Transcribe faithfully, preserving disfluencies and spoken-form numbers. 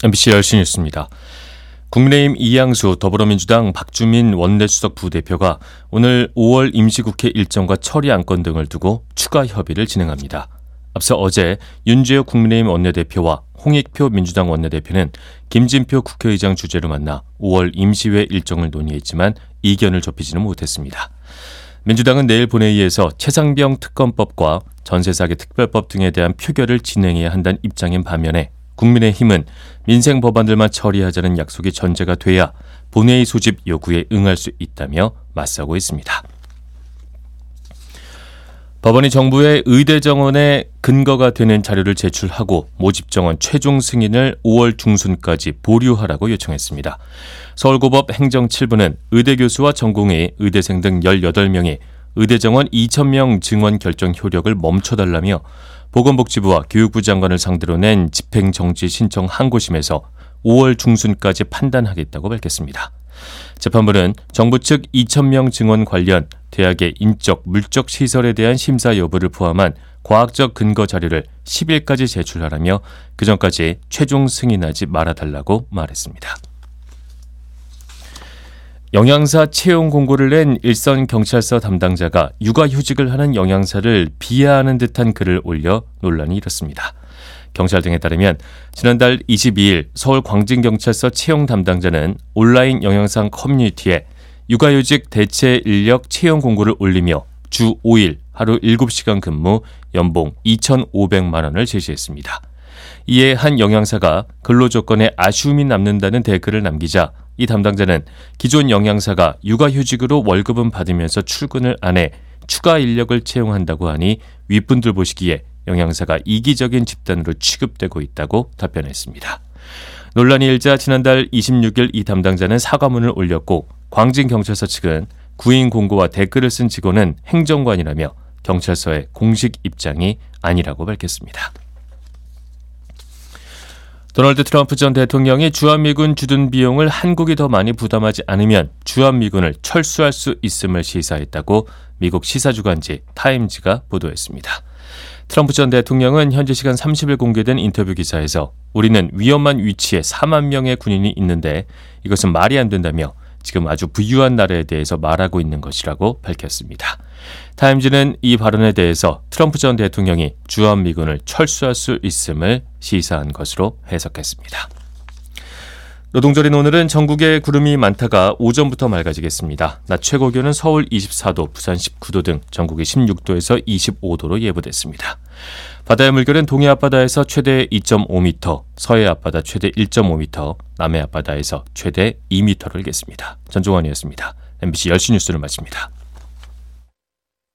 엠비씨 열시 뉴스입니다. 국민의힘 이양수 더불어민주당 박주민 원내수석 부대표가 오늘 오월 임시국회 일정과 처리 안건 등을 두고 추가 협의를 진행합니다. 앞서 어제 윤재욱 국민의힘 원내대표와 홍익표 민주당 원내대표는 김진표 국회의장 주재로 만나 오월 임시회 일정을 논의했지만 이견을 좁히지는 못했습니다. 민주당은 내일 본회의에서 최상병 특검법과 전세사기 특별법 등에 대한 표결을 진행해야 한다는 입장인 반면에 국민의힘은 민생 법안들만 처리하자는 약속이 전제가 돼야 본회의 소집 요구에 응할 수 있다며 맞서고 있습니다. 법원이 정부의 의대 정원에 근거가 되는 자료를 제출하고 모집 정원 최종 승인을 오월 중순까지 보류하라고 요청했습니다. 서울고법 행정 칠 부는 의대 교수와 전공의, 의대생 등 열여덟 명이 의대 정원 이천 명 증원 결정 효력을 멈춰달라며 보건복지부와 교육부 장관을 상대로 낸 집행정지 신청 항고심에서 오월 중순까지 판단하겠다고 밝혔습니다. 재판부는 정부 측 이천 명 증원 관련 대학의 인적, 물적 시설에 대한 심사 여부를 포함한 과학적 근거 자료를 십 일까지 제출하라며 그전까지 최종 승인하지 말아달라고 말했습니다. 영양사 채용 공고를 낸 일선 경찰서 담당자가 육아휴직을 하는 영양사를 비하하는 듯한 글을 올려 논란이 일었습니다. 경찰 등에 따르면 지난달 이십이일 서울 광진경찰서 채용 담당자는 온라인 영양사 커뮤니티에 육아휴직 대체 인력 채용 공고를 올리며 주 오 일 하루 일곱 시간 근무 연봉 이천오백만 원을 제시했습니다. 이에 한 영양사가 근로조건에 아쉬움이 남는다는 댓글을 남기자 이 담당자는 기존 영양사가 육아휴직으로 월급은 받으면서 출근을 안 해 추가 인력을 채용한다고 하니 윗분들 보시기에 영양사가 이기적인 집단으로 취급되고 있다고 답변했습니다. 논란이 일자 지난달 이십육일 이 담당자는 사과문을 올렸고 광진경찰서 측은 구인 공고와 댓글을 쓴 직원은 행정관이라며 경찰서의 공식 입장이 아니라고 밝혔습니다. 도널드 트럼프 전 대통령이 주한미군 주둔 비용을 한국이 더 많이 부담하지 않으면 주한미군을 철수할 수 있음을 시사했다고 미국 시사주간지 타임지가 보도했습니다. 트럼프 전 대통령은 현지 시간 삼십일 공개된 인터뷰 기사에서 우리는 위험한 위치에 사만 명의 군인이 있는데 이것은 말이 안 된다며 지금 아주 부유한 나라에 대해서 말하고 있는 것이라고 밝혔습니다. 타임즈는 이 발언에 대해서 트럼프 전 대통령이 주한미군을 철수할 수 있음을 시사한 것으로 해석했습니다. 노동절인 오늘은 전국에 구름이 많다가 오전부터 맑아지겠습니다. 낮 최고 기온은 서울 이십사 도, 부산 십구 도 등 전국이 십육 도에서 이십오 도로 예보됐습니다. 바다의 물결은 동해 앞바다에서 최대 이 점 오 미터, 서해 앞바다 최대 일 점 오 미터, 남해 앞바다에서 최대 이 미터를 겠습니다. 전종환이었습니다. 엠비씨 열시 뉴스를 마칩니다.